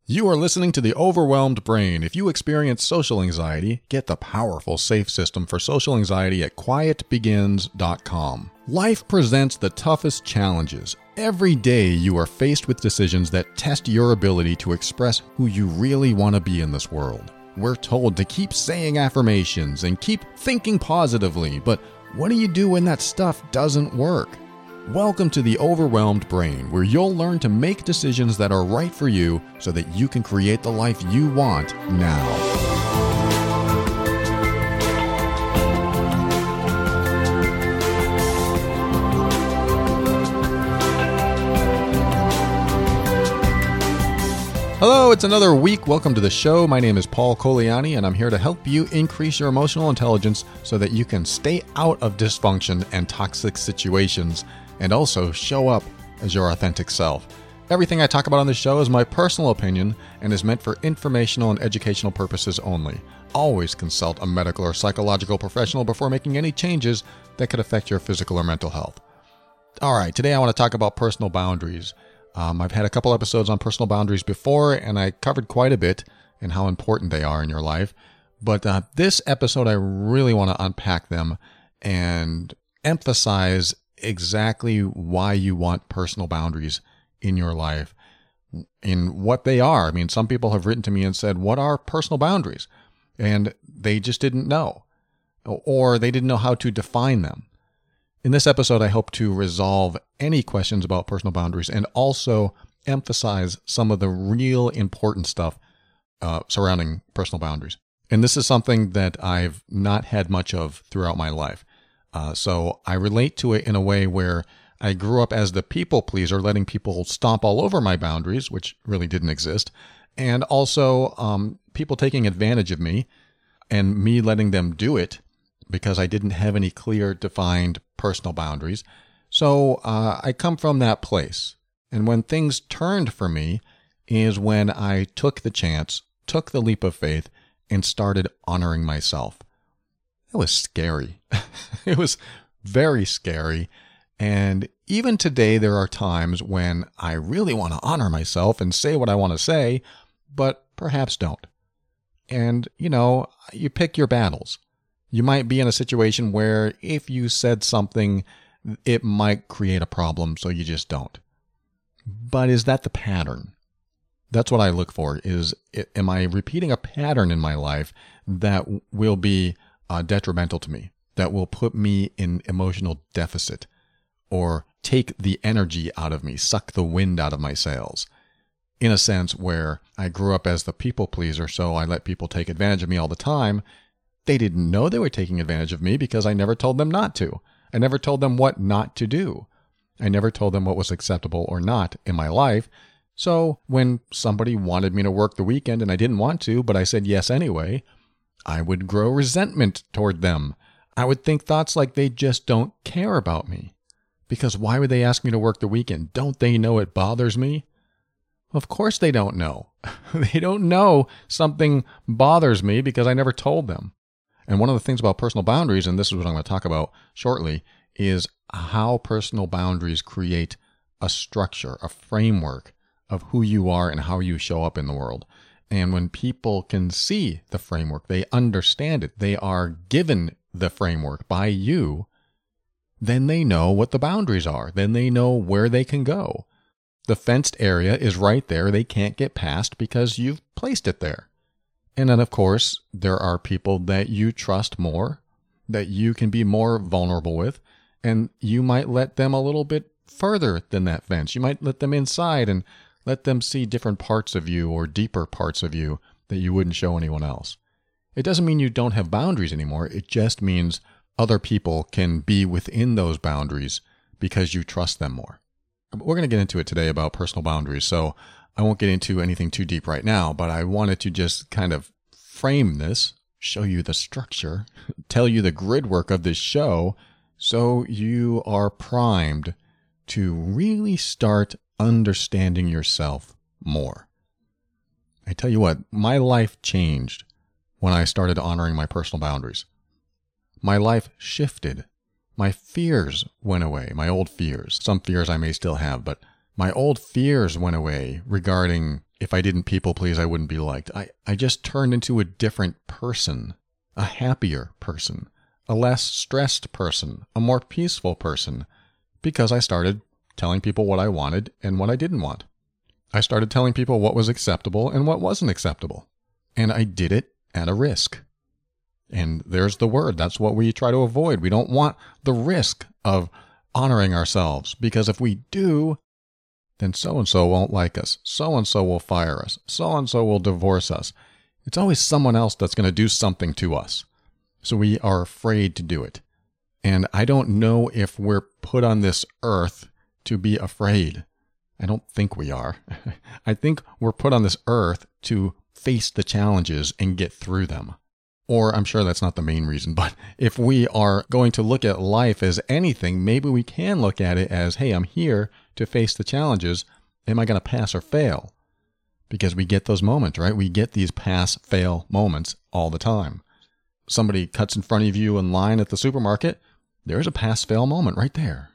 You are listening to The Overwhelmed Brain. If you experience social anxiety, get the powerful safe system for social anxiety at quietbegins.com. Life presents the toughest challenges. Every day you are faced with decisions that test your ability to express who you really want to be in this world. We're told to keep saying affirmations and keep thinking positively, but what do you do when that stuff doesn't work? Welcome to The Overwhelmed Brain, where you'll learn to make decisions that are right for you so that you can create the life you want now. Hello, it's another week. Welcome to the show. My name is Paul Coliani, and I'm here to help you increase your emotional intelligence so that you can stay out of dysfunction and toxic situations, and also show up as your authentic self. Everything I talk about on this show is my personal opinion and is meant for informational and educational purposes only. Always consult a medical or psychological professional before making any changes that could affect your physical or mental health. All right, today I want to talk about personal boundaries. I've had a couple episodes on personal boundaries before, and I covered quite a bit and how important they are in your life. But this episode, I really want to unpack them and emphasize exactly why you want personal boundaries in your life, in what they are. I mean, some people have written to me and said, what are personal boundaries? And they just didn't know, or they didn't know how to define them. In this episode, I hope to resolve any questions about personal boundaries and also emphasize some of the real important stuff surrounding personal boundaries. And this is something that I've not had much of throughout my life. So I relate to it in a way where I grew up as the people pleaser, letting people stomp all over my boundaries, which really didn't exist, and also people taking advantage of me and me letting them do it because I didn't have any clear, defined personal boundaries. So I come from that place. And when things turned for me is when I took the chance, took the leap of faith, and started honoring myself. It was scary. It was very scary. And even today, there are times when I really want to honor myself and say what I want to say, but perhaps don't. And, you pick your battles. You might be in a situation where if you said something, it might create a problem, so you just don't. But is that the pattern? That's what I look for, am I repeating a pattern in my life that will be detrimental to me, that will put me in emotional deficit or take the energy out of me, suck the wind out of my sails? In a sense where I grew up as the people pleaser, so I let people take advantage of me all the time. They didn't know they were taking advantage of me because I never told them not to. I never told them what not to do. I never told them what was acceptable or not in my life. So when somebody wanted me to work the weekend and I didn't want to, but I said yes anyway, I would grow resentment toward them. I would think thoughts like they just don't care about me. Because why would they ask me to work the weekend? Don't they know it bothers me? Of course they don't know. They don't know something bothers me because I never told them. And one of the things about personal boundaries, and this is what I'm going to talk about shortly, is how personal boundaries create a structure, a framework of who you are and how you show up in the world. And when people can see the framework, they understand it, they are given the framework by you, then they know what the boundaries are. Then they know where they can go. The fenced area is right there. They can't get past because you've placed it there. And then, of course, there are people that you trust more, that you can be more vulnerable with, and you might let them a little bit further than that fence. You might let them inside and let them see different parts of you or deeper parts of you that you wouldn't show anyone else. It doesn't mean you don't have boundaries anymore. It just means other people can be within those boundaries because you trust them more. We're going to get into it today about personal boundaries, so I won't get into anything too deep right now, but I wanted to just kind of frame this, show you the structure, tell you the grid work of this show, so you are primed to really start understanding yourself more. I tell you what, my life changed when I started honoring my personal boundaries. My life shifted. My fears went away, my old fears. Some fears I may still have, but my old fears went away regarding if I didn't people please, I wouldn't be liked. I just turned into a different person, a happier person, a less stressed person, a more peaceful person, because I started telling people what I wanted and what I didn't want. I started telling people what was acceptable and what wasn't acceptable. And I did it at a risk. And there's the word. That's what we try to avoid. We don't want the risk of honoring ourselves, because if we do, then so-and-so won't like us. So-and-so will fire us. So-and-so will divorce us. It's always someone else that's going to do something to us. So we are afraid to do it. And I don't know if we're put on this earth to be afraid. I don't think we are. I think we're put on this earth to face the challenges and get through them. Or I'm sure that's not the main reason, but if we are going to look at life as anything, maybe we can look at it as, hey, I'm here to face the challenges. Am I going to pass or fail? Because we get those moments, right? We get these pass-fail moments all the time. Somebody cuts in front of you in line at the supermarket. There's a pass-fail moment right there.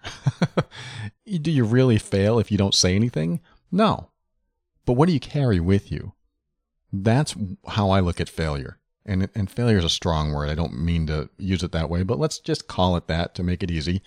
Do you really fail if you don't say anything? No. But what do you carry with you? That's how I look at failure. And failure is a strong word. I don't mean to use it that way, but let's just call it that to make it easy.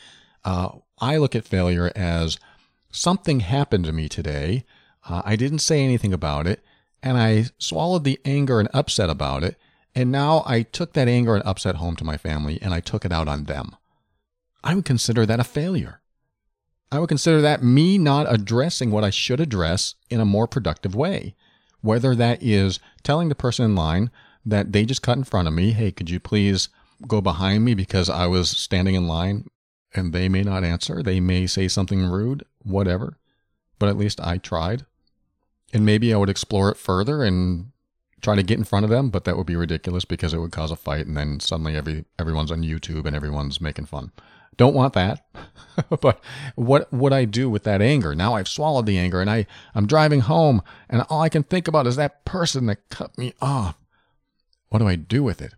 I look at failure as something happened to me today. I didn't say anything about it, and I swallowed the anger and upset about it, and now I took that anger and upset home to my family, and I took it out on them. I would consider that a failure. I would consider that me not addressing what I should address in a more productive way, whether that is telling the person in line that they just cut in front of me, hey, could you please go behind me because I was standing in line, and they may not answer. They may say something rude, whatever, but at least I tried. And maybe I would explore it further and try to get in front of them, but that would be ridiculous because it would cause a fight, and then suddenly everyone's on YouTube and everyone's making fun. Don't want that. But what would I do with that anger? Now I've swallowed the anger, and I'm driving home, and all I can think about is that person that cut me off. What do I do with it?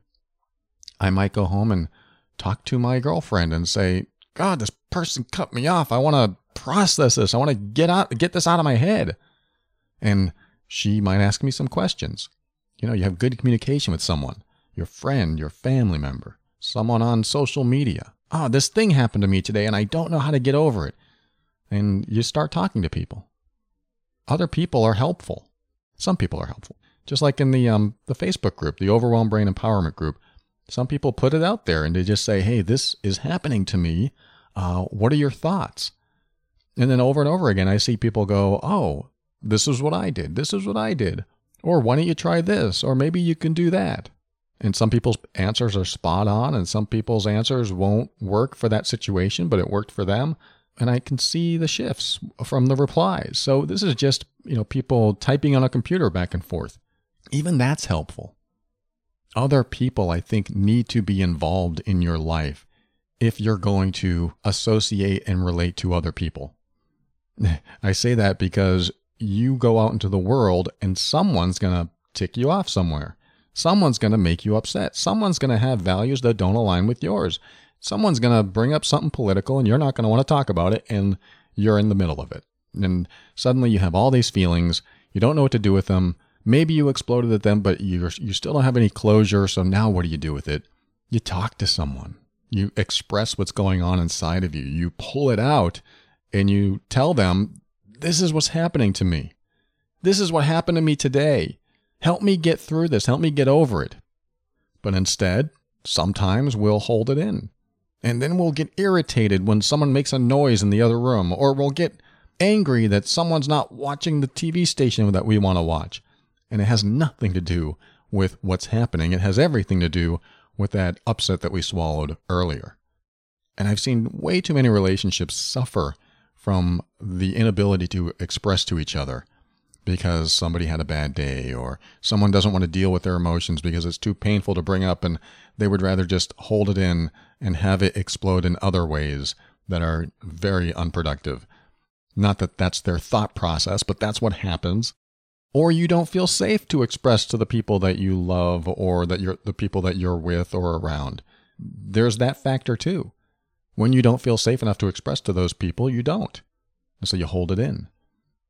I might go home and talk to my girlfriend and say, God, this person cut me off. I want to process this. I want to get this out of my head. And she might ask me some questions. You know, you have good communication with someone, your friend, your family member, someone on social media. Oh, this thing happened to me today and I don't know how to get over it. And you start talking to people. Other people are helpful. Some people are helpful. Just like in the Facebook group, the Overwhelmed Brain Empowerment group, some people put it out there and they just say, hey, this is happening to me. What are your thoughts? And then over and over again, I see people go, oh, this is what I did. This is what I did. Or why don't you try this? Or maybe you can do that. And some people's answers are spot on, and some people's answers won't work for that situation, but it worked for them. And I can see the shifts from the replies. So this is just, people typing on a computer back and forth. Even that's helpful. Other people, I think, need to be involved in your life if you're going to associate and relate to other people. I say that because you go out into the world and someone's going to tick you off somewhere. Someone's going to make you upset. Someone's going to have values that don't align with yours. Someone's going to bring up something political and you're not going to want to talk about it, and you're in the middle of it. And suddenly you have all these feelings. You don't know what to do with them. Maybe you exploded at them, but you still don't have any closure. So now what do you do with it? You talk to someone. You express what's going on inside of you. You pull it out and you tell them, this is what's happening to me. This is what happened to me today. Help me get through this. Help me get over it. But instead, sometimes we'll hold it in. And then we'll get irritated when someone makes a noise in the other room, or we'll get angry that someone's not watching the TV station that we want to watch. And it has nothing to do with what's happening. It has everything to do with that upset that we swallowed earlier. And I've seen way too many relationships suffer from the inability to express to each other because somebody had a bad day, or someone doesn't want to deal with their emotions because it's too painful to bring up, and they would rather just hold it in and have it explode in other ways that are very unproductive. Not that that's their thought process, but that's what happens. Or you don't feel safe to express to the people that you love, or that the people that you're with or around. There's that factor too. When you don't feel safe enough to express to those people, you don't. And so you hold it in.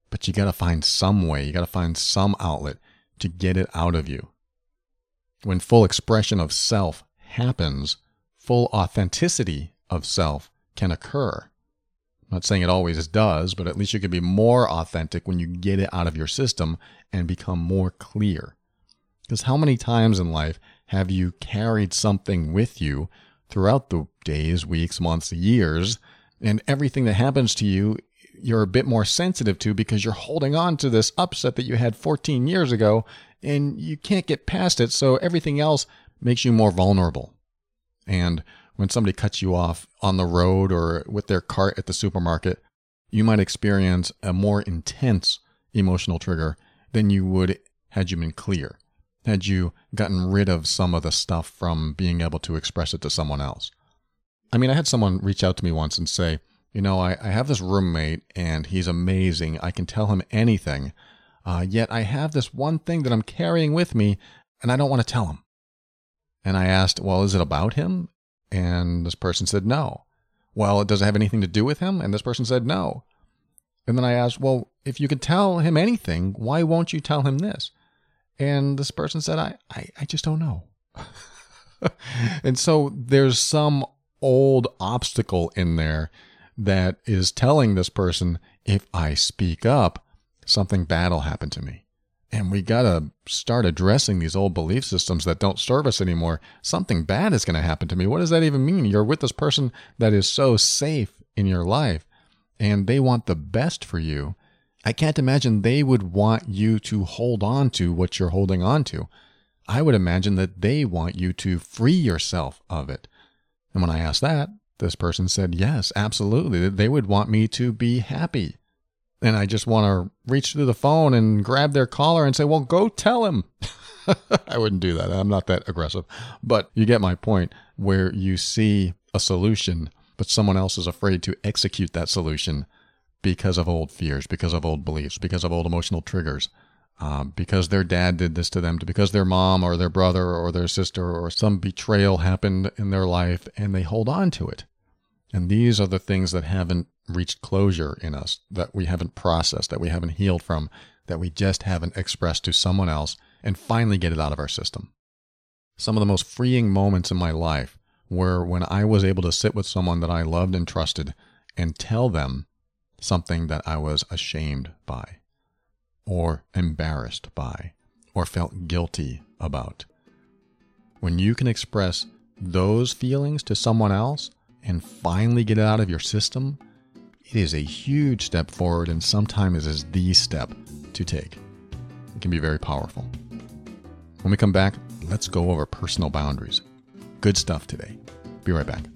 But you got to find some way, you got to find some outlet to get it out of you. When full expression of self happens, full authenticity of self can occur. I'm not saying it always does, but at least you can be more authentic when you get it out of your system and become more clear. Because how many times in life have you carried something with you throughout the days, weeks, months, years, and everything that happens to you, you're a bit more sensitive to because you're holding on to this upset that you had 14 years ago and you can't get past it, so everything else makes you more vulnerable. And when somebody cuts you off on the road or with their cart at the supermarket, you might experience a more intense emotional trigger than you would had you been clear, had you gotten rid of some of the stuff from being able to express it to someone else. I mean, I had someone reach out to me once and say, I have this roommate and he's amazing. I can tell him anything. Yet I have this one thing that I'm carrying with me and I don't want to tell him. And I asked, well, is it about him? And this person said no. Well, does it have anything to do with him? And this person said no. And then I asked, well, if you could tell him anything, why won't you tell him this? And this person said, I just don't know. And so there's some old obstacle in there that is telling this person, if I speak up, something bad will happen to me. And we got to start addressing these old belief systems that don't serve us anymore. Something bad is going to happen to me. What does that even mean? You're with this person that is so safe in your life, and they want the best for you. I can't imagine they would want you to hold on to what you're holding on to. I would imagine that they want you to free yourself of it. And when I asked that, this person said, yes, absolutely. They would want me to be happy. And I just want to reach through the phone and grab their collar and say, well, go tell him. I wouldn't do that. I'm not that aggressive. But you get my point, where you see a solution, but someone else is afraid to execute that solution because of old fears, because of old beliefs, because of old emotional triggers, because their dad did this to them, because their mom or their brother or their sister or some betrayal happened in their life, and they hold on to it. And these are the things that haven't reached closure in us, that we haven't processed, that we haven't healed from, that we just haven't expressed to someone else and finally get it out of our system. Some of the most freeing moments in my life were when I was able to sit with someone that I loved and trusted and tell them something that I was ashamed by, or embarrassed by, or felt guilty about. When you can express those feelings to someone else and finally get it out of your system, it is a huge step forward, and sometimes it is the step to take. It can be very powerful. When we come back, let's go over personal boundaries. Good stuff today. Be right back.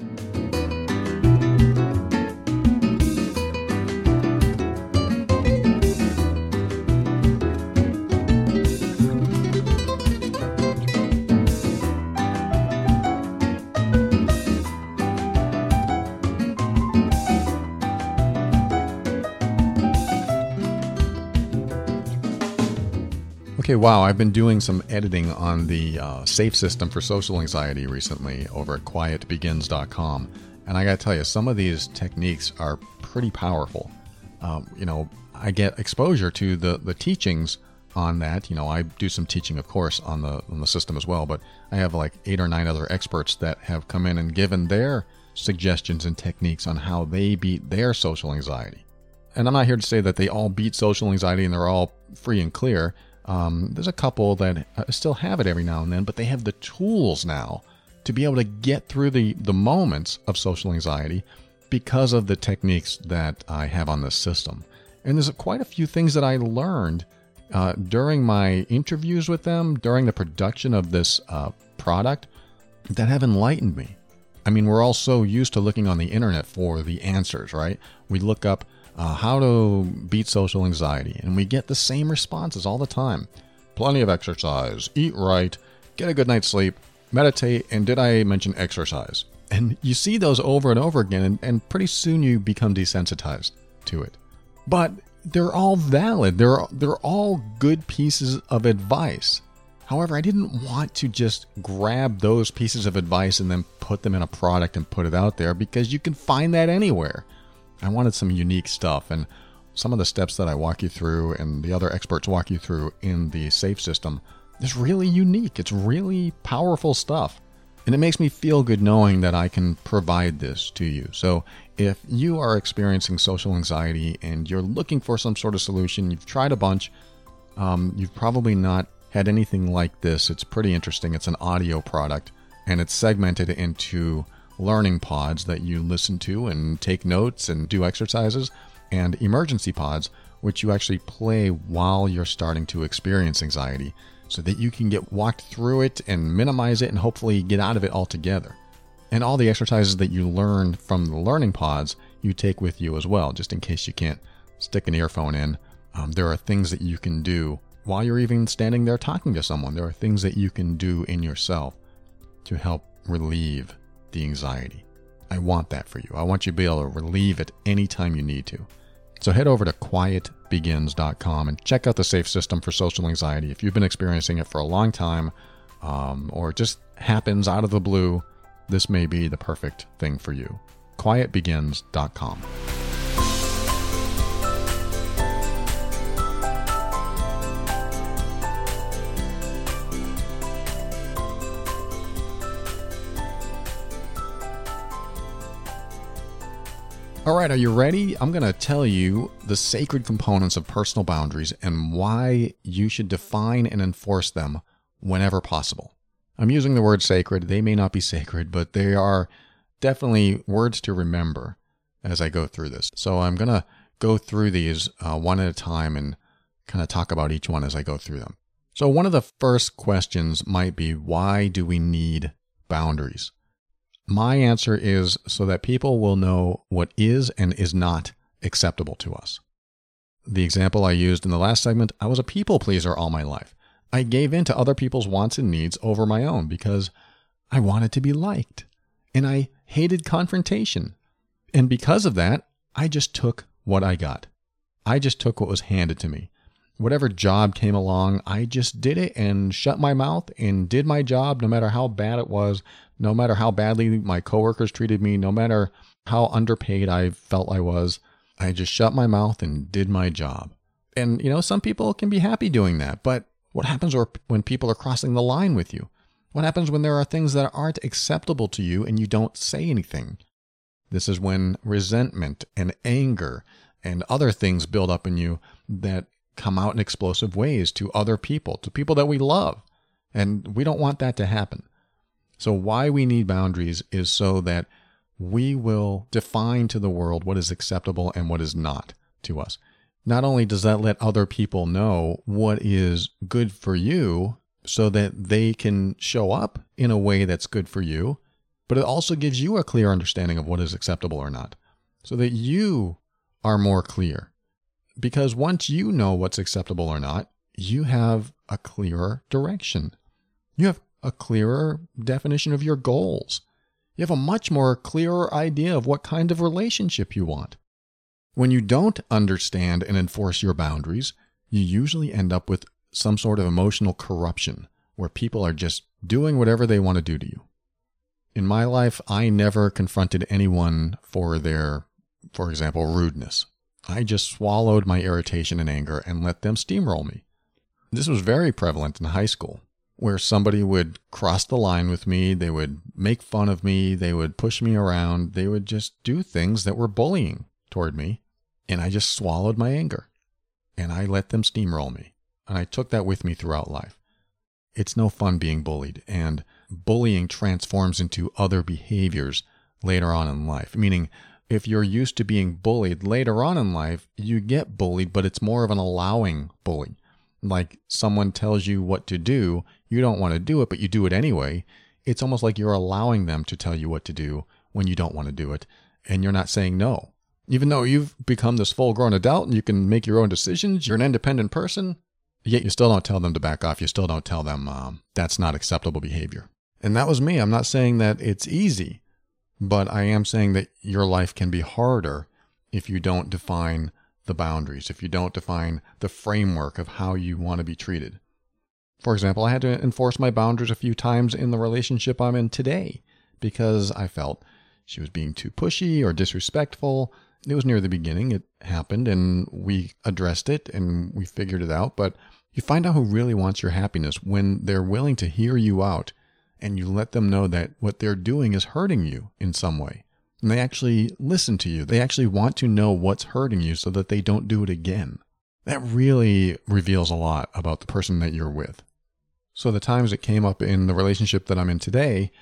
Okay, wow, I've been doing some editing on the SAFE system for social anxiety recently over at quietbegins.com. And I got to tell you, some of these techniques are pretty powerful. I get exposure to the teachings on that. I do some teaching, of course, on the system as well. But I have like 8 or 9 other experts that have come in and given their suggestions and techniques on how they beat their social anxiety. And I'm not here to say that they all beat social anxiety and they're all free and clear. There's a couple that still have it every now and then, but they have the tools now to be able to get through the moments of social anxiety because of the techniques that I have on this system. And there's quite a few things that I learned during my interviews with them, during the production of this product, that have enlightened me. I mean, we're all so used to looking on the internet for the answers, right? We look up how to beat social anxiety, and we get the same responses all the time. Plenty of exercise, eat right, get a good night's sleep, meditate, and did I mention exercise? And you see those over and over again, and pretty soon you become desensitized to it. But they're all valid. They're all good pieces of advice. However, I didn't want to just grab those pieces of advice and then put them in a product and put it out there, because you can find that anywhere. I wanted some unique stuff, and some of the steps that I walk you through and the other experts walk you through in the SAFE system is really unique. It's really powerful stuff. And it makes me feel good knowing that I can provide this to you. So if you are experiencing social anxiety and you're looking for some sort of solution, you've tried a bunch, you've probably not had anything like this. It's pretty interesting. It's an audio product, and it's segmented into learning pods that you listen to and take notes and do exercises, and emergency pods, which you actually play while you're starting to experience anxiety, so that you can get walked through it and minimize it and hopefully get out of it altogether. And all the exercises that you learn from the learning pods, you take with you as well, just in case you can't stick an earphone in. There are things that you can do while you're even standing there talking to someone. There are things that you can do in yourself to help relieve the anxiety. I want that for you. I want you to be able to relieve it anytime you need to. So head over to quietbegins.com and check out the SAFE system for social anxiety. If you've been experiencing it for a long time, or it just happens out of the blue, this may be the perfect thing for you. quietbegins.com. All right, are you ready? I'm going to tell you the sacred components of personal boundaries and why you should define and enforce them whenever possible. I'm using the word sacred. They may not be sacred, but they are definitely words to remember as I go through this. So I'm going to go through these one at a time and kind of talk about each one as I go through them. So one of the first questions might be, why do we need boundaries? My answer is so that people will know what is and is not acceptable to us. The example I used in the last segment, I was a people pleaser all my life. I gave in to other people's wants and needs over my own because I wanted to be liked, and I hated confrontation. And because of that, I just took what I got. I just took what was handed to me. Whatever job came along, I just did it and shut my mouth and did my job no matter how bad it was, no matter how badly my coworkers treated me, no matter how underpaid I felt I was. I just shut my mouth and did my job. And, some people can be happy doing that, but what happens when people are crossing the line with you? What happens when there are things that aren't acceptable to you and you don't say anything? This is when resentment and anger and other things build up in you that come out in explosive ways to other people, to people that we love. And we don't want that to happen. So why we need boundaries is so that we will define to the world what is acceptable and what is not to us. Not only does that let other people know what is good for you so that they can show up in a way that's good for you, but it also gives you a clear understanding of what is acceptable or not, so that you are more clear. Because once you know what's acceptable or not, you have a clearer direction. You have a clearer definition of your goals. You have a much more clearer idea of what kind of relationship you want. When you don't understand and enforce your boundaries, you usually end up with some sort of emotional corruption where people are just doing whatever they want to do to you. In my life, I never confronted anyone for their, for example, rudeness. I just swallowed my irritation and anger and let them steamroll me. This was very prevalent in high school, where somebody would cross the line with me, they would make fun of me, they would push me around, they would just do things that were bullying toward me, and I just swallowed my anger, and I let them steamroll me, and I took that with me throughout life. It's no fun being bullied, and bullying transforms into other behaviors later on in life, meaning if you're used to being bullied later on in life, you get bullied, but it's more of an allowing bully. Like someone tells you what to do, you don't want to do it, but you do it anyway. It's almost like you're allowing them to tell you what to do when you don't want to do it, and you're not saying no. Even though you've become this full-grown adult and you can make your own decisions, you're an independent person, yet you still don't tell them to back off. You still don't tell them that's not acceptable behavior. And that was me. I'm not saying that it's easy, but I am saying that your life can be harder if you don't define the boundaries, if you don't define the framework of how you want to be treated. For example, I had to enforce my boundaries a few times in the relationship I'm in today because I felt she was being too pushy or disrespectful, It was near the beginning. It happened and we addressed it and we figured it out. But you find out who really wants your happiness when they're willing to hear you out and you let them know that what they're doing is hurting you in some way. And they actually listen to you. They actually want to know what's hurting you so that they don't do it again. That really reveals a lot about the person that you're with. So the times it came up in the relationship that I'm in today,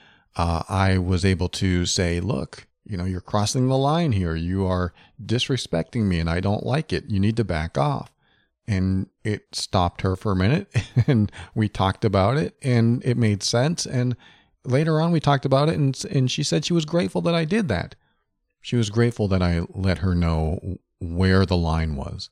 I was able to say, look, you're crossing the line here. You are disrespecting me and I don't like it. You need to back off. And it stopped her for a minute and we talked about it and it made sense. And later on we talked about it and she said she was grateful that I did that. She was grateful that I let her know where the line was.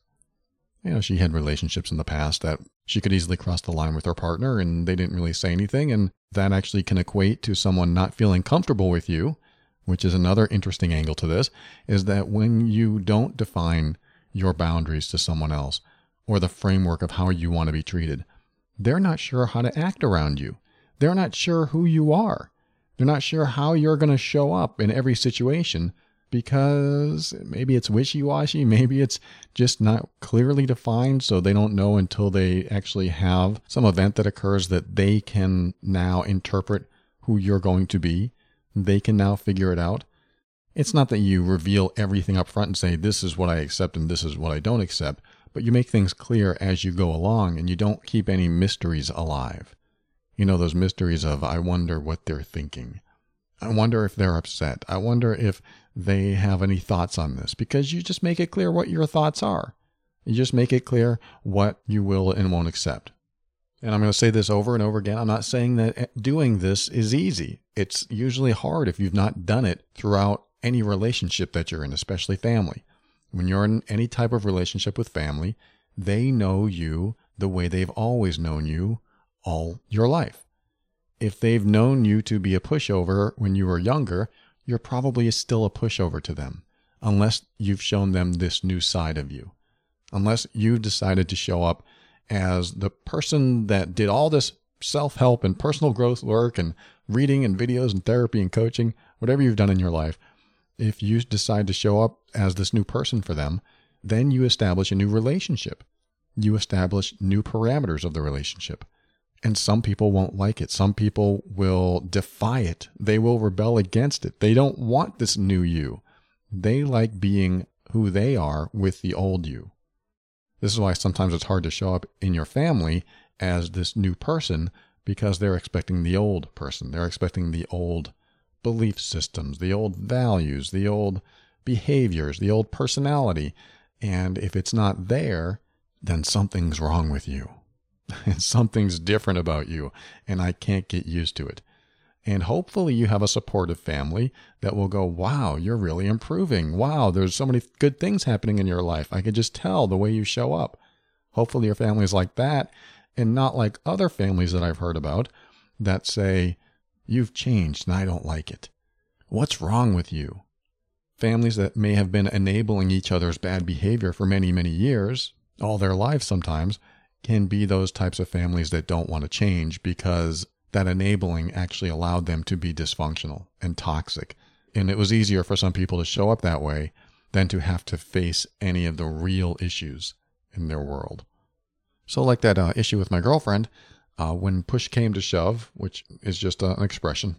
She had relationships in the past that she could easily cross the line with her partner and they didn't really say anything. And that actually can equate to someone not feeling comfortable with you, which is another interesting angle to this, is that when you don't define your boundaries to someone else or the framework of how you want to be treated, they're not sure how to act around you. They're not sure who you are. They're not sure how you're going to show up in every situation because maybe it's wishy-washy, maybe it's just not clearly defined, so they don't know until they actually have some event that occurs that they can now interpret who you're going to be. They can now figure it out. It's not that you reveal everything up front and say, this is what I accept and this is what I don't accept, but you make things clear as you go along and you don't keep any mysteries alive. Those mysteries of, I wonder what they're thinking. I wonder if they're upset. I wonder if they have any thoughts on this, because you just make it clear what your thoughts are. You just make it clear what you will and won't accept. And I'm going to say this over and over again. I'm not saying that doing this is easy. It's usually hard if you've not done it throughout any relationship that you're in, especially family. When you're in any type of relationship with family, they know you the way they've always known you all your life. If they've known you to be a pushover when you were younger, you're probably still a pushover to them, unless you've shown them this new side of you. Unless you've decided to show up as the person that did all this self-help and personal growth work and reading and videos and therapy and coaching, whatever you've done in your life, if you decide to show up as this new person for them, then you establish a new relationship. You establish new parameters of the relationship. And some people won't like it. Some people will defy it. They will rebel against it. They don't want this new you. They like being who they are with the old you. This is why sometimes it's hard to show up in your family as this new person, because they're expecting the old person. They're expecting the old belief systems, the old values, the old behaviors, the old personality. And if it's not there, then something's wrong with you. And something's different about you, and I can't get used to it. And hopefully you have a supportive family that will go, wow, you're really improving. Wow, there's so many good things happening in your life. I can just tell the way you show up. Hopefully your family is like that and not like other families that I've heard about that say, you've changed and I don't like it. What's wrong with you? Families that may have been enabling each other's bad behavior for many, many years, all their lives sometimes, can be those types of families that don't want to change because that enabling actually allowed them to be dysfunctional and toxic. And it was easier for some people to show up that way than to have to face any of the real issues in their world. So like that issue with my girlfriend, when push came to shove, which is just an expression,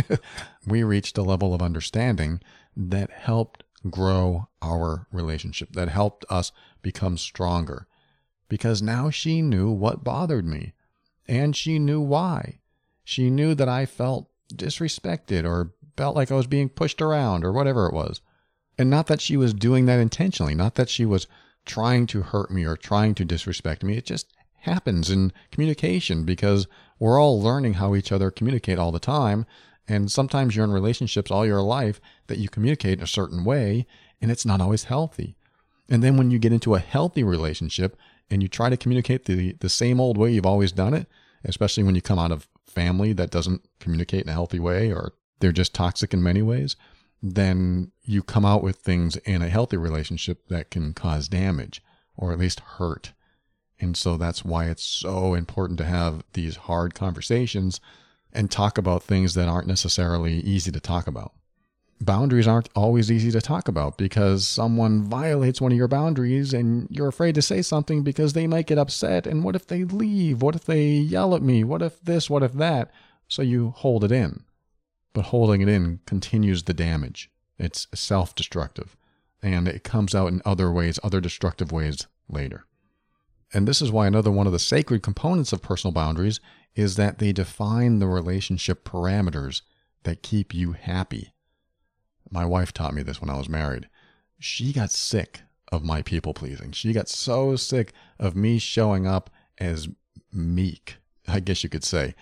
we reached a level of understanding that helped grow our relationship, that helped us become stronger. Because now she knew what bothered me, and she knew why. She knew that I felt disrespected or felt like I was being pushed around or whatever it was. And not that she was doing that intentionally, not that she was trying to hurt me or trying to disrespect me. It just happens in communication because we're all learning how each other communicate all the time. And sometimes you're in relationships all your life that you communicate in a certain way, and it's not always healthy. And then when you get into a healthy relationship, and you try to communicate the same old way you've always done it, especially when you come out of family that doesn't communicate in a healthy way or they're just toxic in many ways, then you come out with things in a healthy relationship that can cause damage or at least hurt. And so that's why it's so important to have these hard conversations and talk about things that aren't necessarily easy to talk about. boundaries aren't always easy to talk about because someone violates one of your boundaries and you're afraid to say something because they might get upset. And what if they leave? What if they yell at me? What if this? What if that? So you hold it in. But holding it in continues the damage. It's self-destructive. And it comes out in other ways, other destructive ways later. And this is why another one of the sacred components of personal boundaries is that they define the relationship parameters that keep you happy. My wife taught me this when I was married. She got sick of my people pleasing. She got so sick of me showing up as meek, I guess you could say.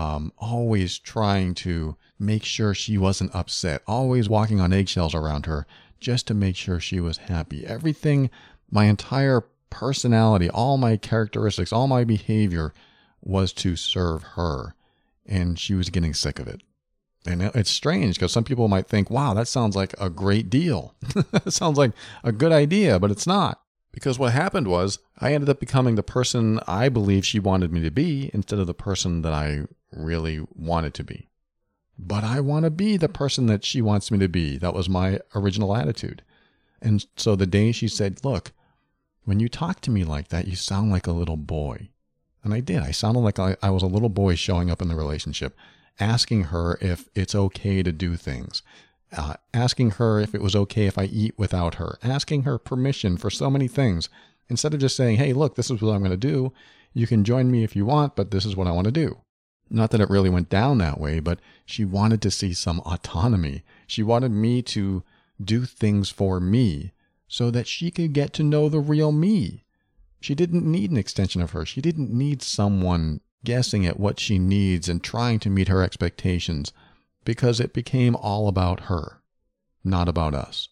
Always trying to make sure she wasn't upset. Always walking on eggshells around her just to make sure she was happy. Everything, my entire personality, all my characteristics, all my behavior was to serve her. And she was getting sick of it. And it's strange because some people might think, wow, that sounds like a great deal. It sounds like a good idea, but it's not. Because what happened was I ended up becoming the person I believe she wanted me to be instead of the person that I really wanted to be. But I want to be the person that she wants me to be. That was my original attitude. And so the day she said, look, when you talk to me like that, you sound like a little boy. And I did. I sounded like I was a little boy showing up in the relationship, asking her if it's okay to do things, asking her if it was okay if I eat without her, asking her permission for so many things. Instead of just saying, hey, look, this is what I'm going to do. You can join me if you want, but this is what I want to do. Not that it really went down that way, but she wanted to see some autonomy. She wanted me to do things for me so that she could get to know the real me. She didn't need an extension of her. She didn't need someone guessing at what she needs and trying to meet her expectations because it became all about her, not about us.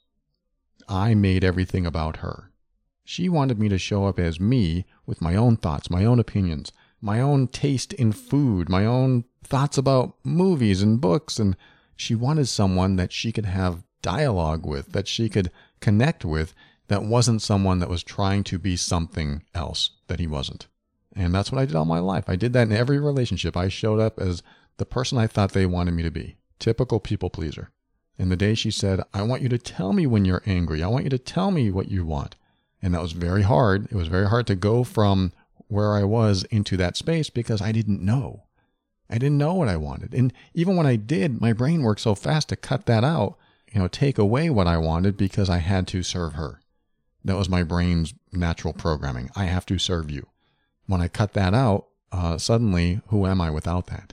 I made everything about her. She wanted me to show up as me with my own thoughts, my own opinions, my own taste in food, my own thoughts about movies and books, and she wanted someone that she could have dialogue with, that she could connect with, that wasn't someone that was trying to be something else that he wasn't. And that's what I did all my life. I did that in every relationship. I showed up as the person I thought they wanted me to be. Typical people pleaser. And the day she said, I want you to tell me when you're angry. I want you to tell me what you want. And that was very hard. It was very hard to go from where I was into that space because I didn't know. I didn't know what I wanted. And even when I did, my brain worked so fast to cut that out, take away what I wanted because I had to serve her. That was my brain's natural programming. I have to serve you. When I cut that out, suddenly, who am I without that?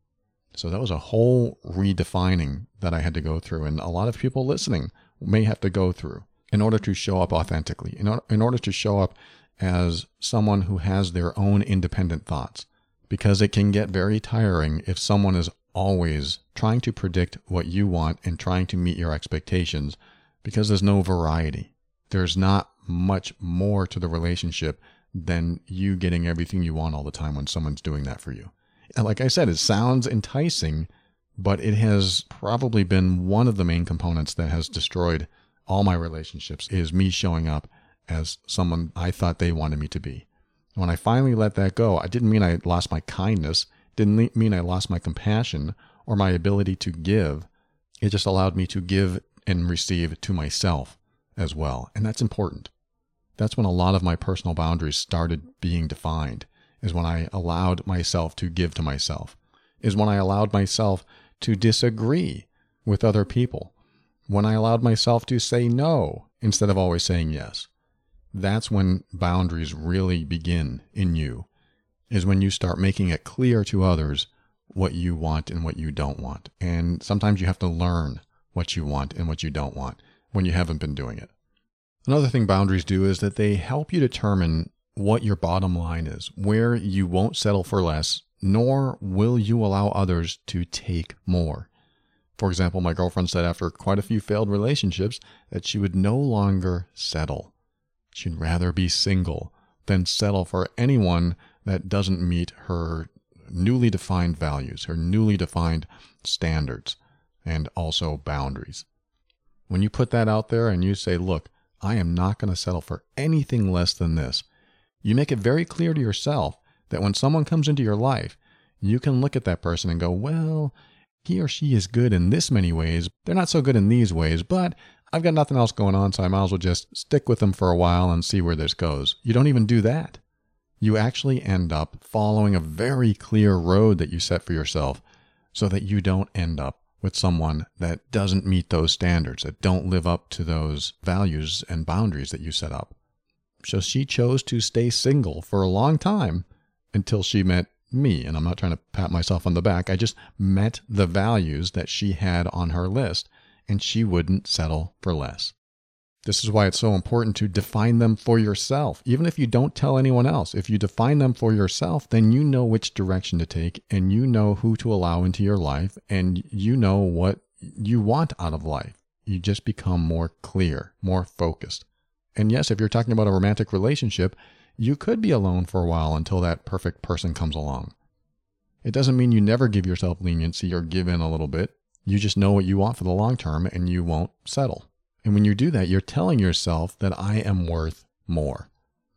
So that was a whole redefining that I had to go through. And a lot of people listening may have to go through in order to show up authentically, in order to show up as someone who has their own independent thoughts. Because it can get very tiring if someone is always trying to predict what you want and trying to meet your expectations because there's no variety. There's not much more to the relationship than you getting everything you want all the time when someone's doing that for you. And like I said, it sounds enticing, but it has probably been one of the main components that has destroyed all my relationships is me showing up as someone I thought they wanted me to be. When I finally let that go, I didn't mean I lost my kindness, didn't mean I lost my compassion or my ability to give. It just allowed me to give and receive to myself as well. And that's important. That's when a lot of my personal boundaries started being defined, is when I allowed myself to give to myself, is when I allowed myself to disagree with other people, when I allowed myself to say no instead of always saying yes. That's when boundaries really begin in you, is when you start making it clear to others what you want and what you don't want. And sometimes you have to learn what you want and what you don't want when you haven't been doing it. Another thing boundaries do is that they help you determine what your bottom line is, where you won't settle for less, nor will you allow others to take more. For example, my girlfriend said after quite a few failed relationships that she would no longer settle. She'd rather be single than settle for anyone that doesn't meet her newly defined values, her newly defined standards, and also boundaries. When you put that out there and you say, look, I am not going to settle for anything less than this, you make it very clear to yourself that when someone comes into your life, you can look at that person and go, well, he or she is good in this many ways. They're not so good in these ways, but I've got nothing else going on, so I might as well just stick with them for a while and see where this goes. You don't even do that. You actually end up following a very clear road that you set for yourself so that you don't end up with someone that doesn't meet those standards, that don't live up to those values and boundaries that you set up. So she chose to stay single for a long time until she met me. And I'm not trying to pat myself on the back. I just met the values that she had on her list, and she wouldn't settle for less. This is why it's so important to define them for yourself. Even if you don't tell anyone else, if you define them for yourself, then you know which direction to take, and you know who to allow into your life, and you know what you want out of life. You just become more clear, more focused. And yes, if you're talking about a romantic relationship, you could be alone for a while until that perfect person comes along. It doesn't mean you never give yourself leniency or give in a little bit. You just know what you want for the long term, and you won't settle. And when you do that, you're telling yourself that I am worth more.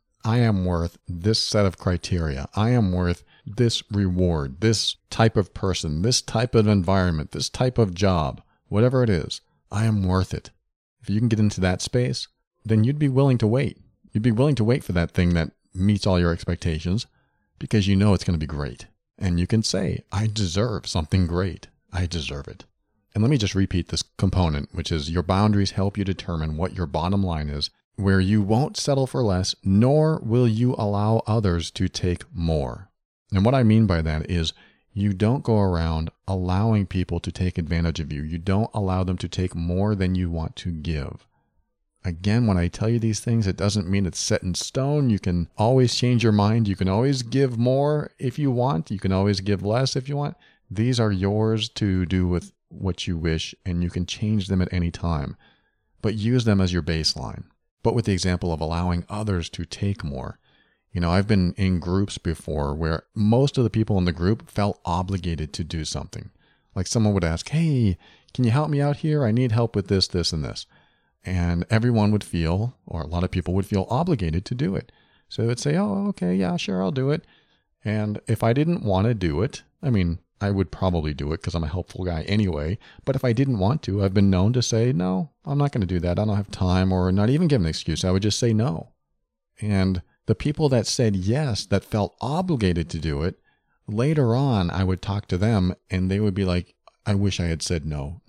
I am worth this set of criteria. I am worth this reward, this type of person, this type of environment, this type of job, whatever it is. I am worth it. If you can get into that space, then you'd be willing to wait. You'd be willing to wait for that thing that meets all your expectations because you know it's going to be great. And you can say, I deserve something great. I deserve it. And let me just repeat this component, which is your boundaries help you determine what your bottom line is, where you won't settle for less, nor will you allow others to take more. And what I mean by that is you don't go around allowing people to take advantage of you. You don't allow them to take more than you want to give. Again, when I tell you these things, it doesn't mean it's set in stone. You can always change your mind. You can always give more if you want. You can always give less if you want. These are yours to do with what you wish, and you can change them at any time, but use them as your baseline. But with the example of allowing others to take more. You know, I've been in groups before where most of the people in the group felt obligated to do something. Like someone would ask, hey, can you help me out here? I need help with this, this, and this. And everyone would feel, or a lot of people would feel obligated to do it. So they would say, oh, okay, yeah, sure, I'll do it. And if I didn't want to do it, I would probably do it because I'm a helpful guy anyway. But if I didn't want to, I've been known to say, no, I'm not going to do that. I don't have time, or not even give an excuse. I would just say no. And the people that said yes, that felt obligated to do it, later on, I would talk to them and they would be like, I wish I had said no.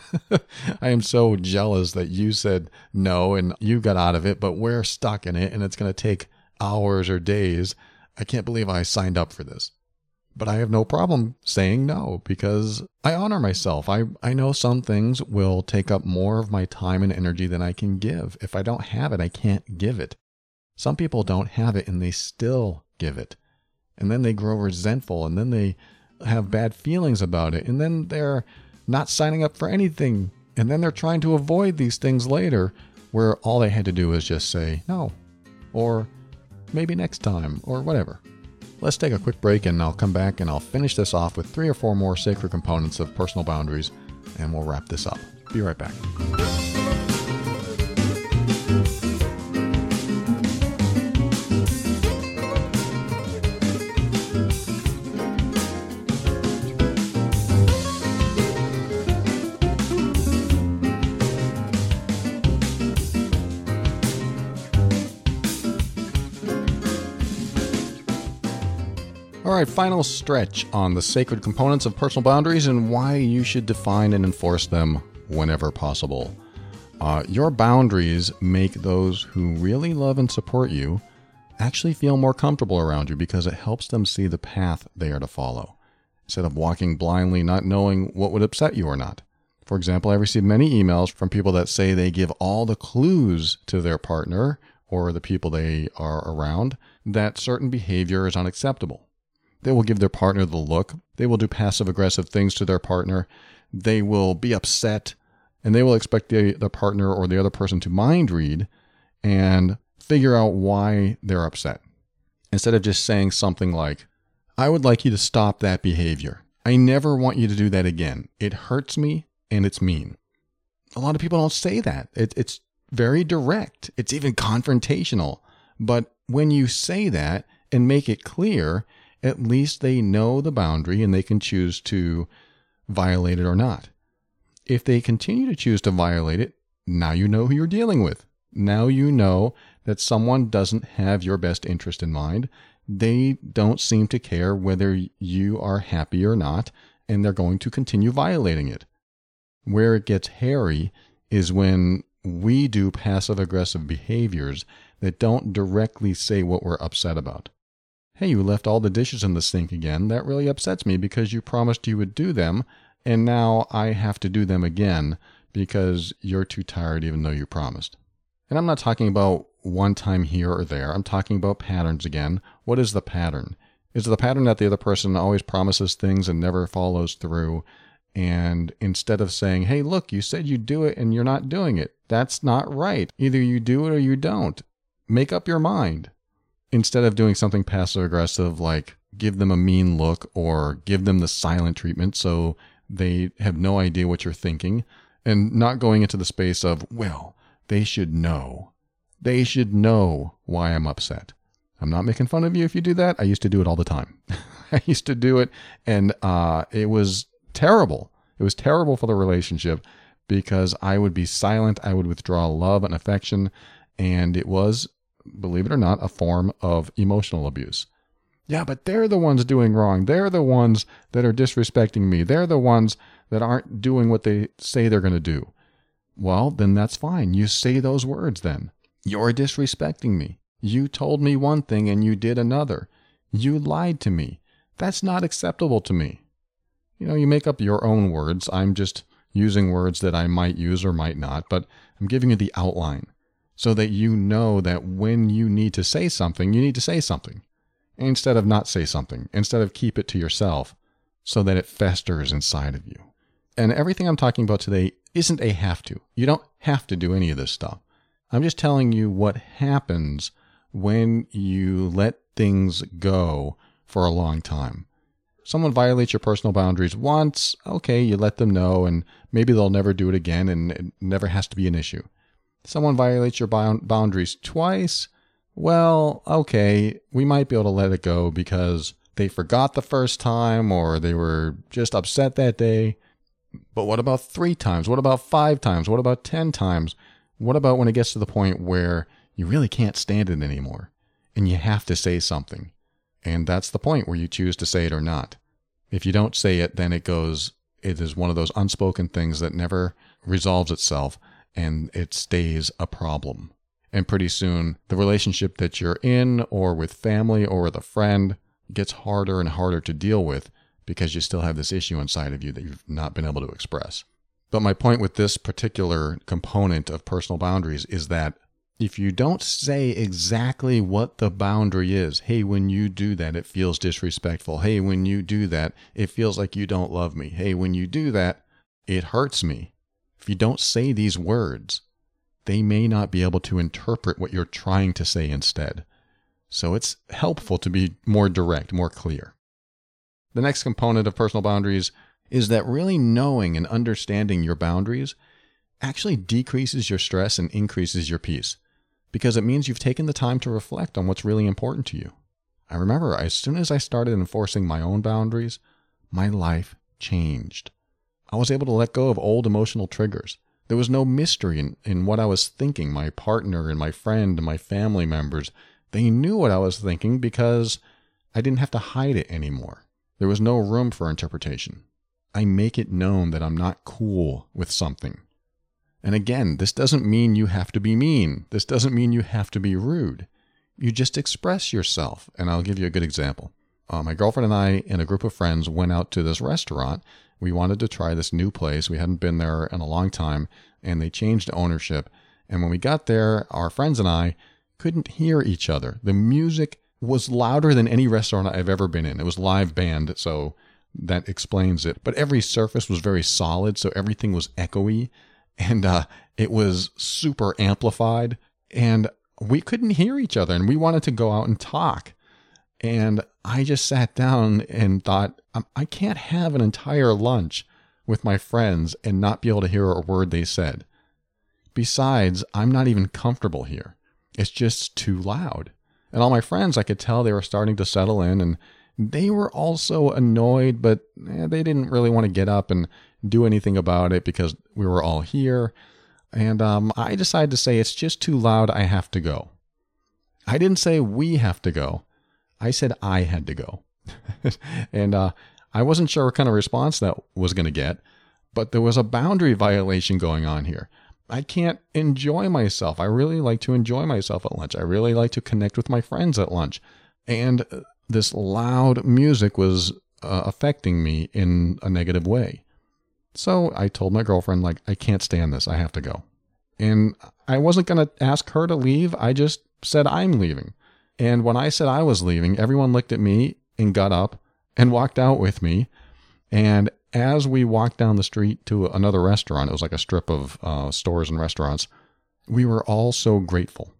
I am so jealous that you said no and you got out of it, but we're stuck in it and it's going to take hours or days. I can't believe I signed up for this. But I have no problem saying no because I honor myself. I know some things will take up more of my time and energy than I can give. If I don't have it, I can't give it. Some people don't have it and they still give it. And then they grow resentful and then they have bad feelings about it. And then they're not signing up for anything. And then they're trying to avoid these things later where all they had to do was just say no, or maybe next time, or whatever. Let's take a quick break and I'll come back and I'll finish this off with 3 or 4 more sacred components of personal boundaries and we'll wrap this up. Be right back. All right, final stretch on the sacred components of personal boundaries and why you should define and enforce them whenever possible. Your boundaries make those who really love and support you actually feel more comfortable around you because it helps them see the path they are to follow, instead of walking blindly not knowing what would upset you or not. For example, I receive many emails from people that say they give all the clues to their partner or the people they are around that certain behavior is unacceptable. They will give their partner the look. They will do passive-aggressive things to their partner. They will be upset, and they will expect the partner or the other person to mind read and figure out why they're upset. Instead of just saying something like, I would like you to stop that behavior. I never want you to do that again. It hurts me, and it's mean. A lot of people don't say that. It's very direct. It's even confrontational. But when you say that and make it clear, at least they know the boundary and they can choose to violate it or not. If they continue to choose to violate it, now you know who you're dealing with. Now you know that someone doesn't have your best interest in mind. They don't seem to care whether you are happy or not, and they're going to continue violating it. Where it gets hairy is when we do passive-aggressive behaviors that don't directly say what we're upset about. Hey, you left all the dishes in the sink again. That really upsets me because you promised you would do them, and now I have to do them again because you're too tired even though you promised. And I'm not talking about one time here or there. I'm talking about patterns again. What is the pattern? Is the pattern that the other person always promises things and never follows through? And instead of saying, hey, look, you said you'd do it and you're not doing it. That's not right. Either you do it or you don't. Make up your mind. Instead of doing something passive aggressive like give them a mean look or give them the silent treatment so they have no idea what you're thinking, and not going into the space of, well, they should know. They should know why I'm upset. I'm not making fun of you if you do that. I used to do it all the time. I used to do it, and it was terrible. It was terrible for the relationship because I would be silent. I would withdraw love and affection, and it was, believe it or not, a form of emotional abuse. Yeah, but they're the ones doing wrong. They're the ones that are disrespecting me. They're the ones that aren't doing what they say they're going to do. Well, then that's fine. You say those words then. You're disrespecting me. You told me one thing and you did another. You lied to me. That's not acceptable to me. You make up your own words. I'm just using words that I might use or might not, but I'm giving you the outline so that you know that when you need to say something, you need to say something instead of not say something, instead of keep it to yourself so that it festers inside of you. And everything I'm talking about today isn't a have to. You don't have to do any of this stuff. I'm just telling you what happens when you let things go for a long time. Someone violates your personal boundaries once, okay, you let them know, and maybe they'll never do it again, and it never has to be an issue. Someone violates your boundaries twice, well, okay, we might be able to let it go because they forgot the first time or they were just upset that day. But what about 3 times? What about 5 times? What about 10 times? What about when it gets to the point where you really can't stand it anymore and you have to say something? And that's the point where you choose to say it or not. If you don't say it, then it is one of those unspoken things that never resolves itself and it stays a problem. And pretty soon, the relationship that you're in or with family or with a friend gets harder and harder to deal with because you still have this issue inside of you that you've not been able to express. But my point with this particular component of personal boundaries is that if you don't say exactly what the boundary is, hey, when you do that, it feels disrespectful. Hey, when you do that, it feels like you don't love me. Hey, when you do that, it hurts me. If you don't say these words, they may not be able to interpret what you're trying to say instead. So it's helpful to be more direct, more clear. The next component of personal boundaries is that really knowing and understanding your boundaries actually decreases your stress and increases your peace, because it means you've taken the time to reflect on what's really important to you. I remember as soon as I started enforcing my own boundaries, my life changed. I was able to let go of old emotional triggers. There was no mystery in what I was thinking. My partner and my friend and my family members, they knew what I was thinking because I didn't have to hide it anymore. There was no room for interpretation. I make it known that I'm not cool with something. And again, this doesn't mean you have to be mean. This doesn't mean you have to be rude. You just express yourself. And I'll give you a good example. My girlfriend and I and a group of friends went out to this restaurant. We wanted to try this new place. We hadn't been there in a long time, and they changed ownership. And when we got there, our friends and I couldn't hear each other. The music was louder than any restaurant I've ever been in. It was live band, so that explains it. But every surface was very solid, so everything was echoey, and it was super amplified, and we couldn't hear each other, and we wanted to go out and talk. And I just sat down and thought, I can't have an entire lunch with my friends and not be able to hear a word they said. Besides, I'm not even comfortable here. It's just too loud. And all my friends, I could tell they were starting to settle in, and they were also annoyed, but they didn't really want to get up and do anything about it because we were all here. And I decided to say, it's just too loud, I have to go. I didn't say we have to go. I said I had to go. And I wasn't sure what kind of response that was going to get, but there was a boundary violation going on here. I can't enjoy myself. I really like to enjoy myself at lunch. I really like to connect with my friends at lunch. And this loud music was affecting me in a negative way. So I told my girlfriend, like, I can't stand this. I have to go. And I wasn't going to ask her to leave. I just said I'm leaving. And when I said I was leaving, everyone looked at me and got up and walked out with me. And as we walked down the street to another restaurant, it was like a strip of stores and restaurants, we were all so grateful.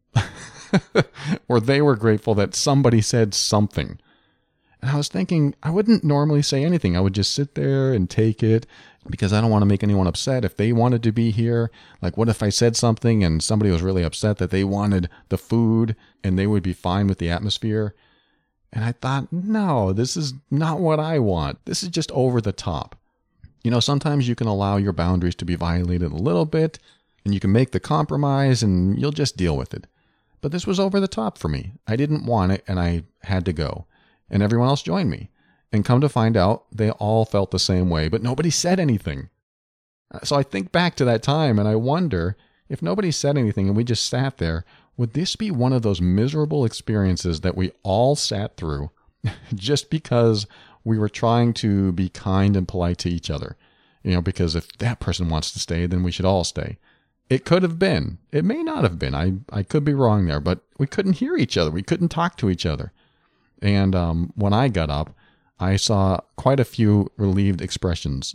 Or they were grateful that somebody said something. And I was thinking, I wouldn't normally say anything. I would just sit there and take it because I don't want to make anyone upset. If they wanted to be here, like what if I said something and somebody was really upset that they wanted the food and they would be fine with the atmosphere? And I thought, no, this is not what I want. This is just over the top. You know, sometimes you can allow your boundaries to be violated a little bit and you can make the compromise and you'll just deal with it. But this was over the top for me. I didn't want it and I had to go. And everyone else joined me. And come to find out, they all felt the same way, but nobody said anything. So I think back to that time and I wonder if nobody said anything and we just sat there, would this be one of those miserable experiences that we all sat through just because we were trying to be kind and polite to each other? You know, because if that person wants to stay, then we should all stay. It could have been. It may not have been. I could be wrong there, but we couldn't hear each other. We couldn't talk to each other. And when I got up, I saw quite a few relieved expressions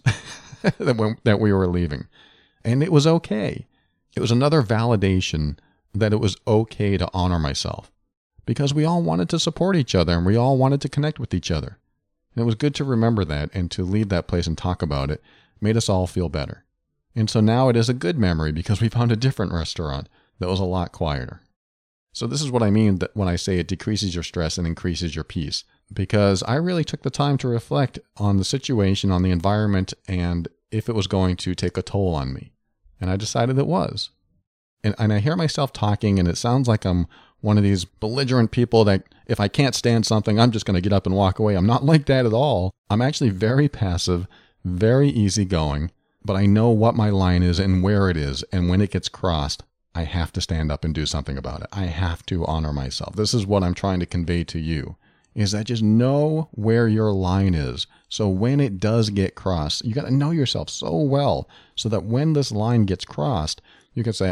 that we were leaving. And it was okay. It was another validation that it was okay to honor myself. Because we all wanted to support each other and we all wanted to connect with each other. And it was good to remember that and to leave that place and talk about it made us all feel better. And so now it is a good memory because we found a different restaurant that was a lot quieter. So this is what I mean when I say it decreases your stress and increases your peace. Because I really took the time to reflect on the situation, on the environment, and if it was going to take a toll on me. And I decided it was. And I hear myself talking, and it sounds like I'm one of these belligerent people that if I can't stand something, I'm just going to get up and walk away. I'm not like that at all. I'm actually very passive, very easygoing, but I know what my line is and where it is. And when it gets crossed, I have to stand up and do something about it. I have to honor myself. This is what I'm trying to convey to you, is that just know where your line is. So when it does get crossed, you got to know yourself so well so that when this line gets crossed, you can say,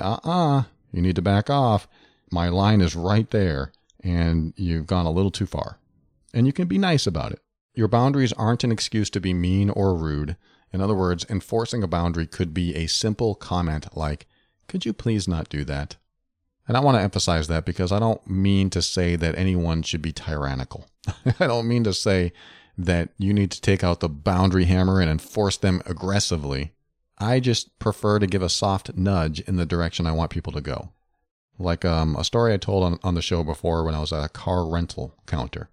you need to back off. My line is right there and you've gone a little too far. And you can be nice about it. Your boundaries aren't an excuse to be mean or rude. In other words, enforcing a boundary could be a simple comment like, could you please not do that? And I want to emphasize that because I don't mean to say that anyone should be tyrannical. I don't mean to say that you need to take out the boundary hammer and enforce them aggressively. I just prefer to give a soft nudge in the direction I want people to go. Like a story I told on the show before when I was at a car rental counter.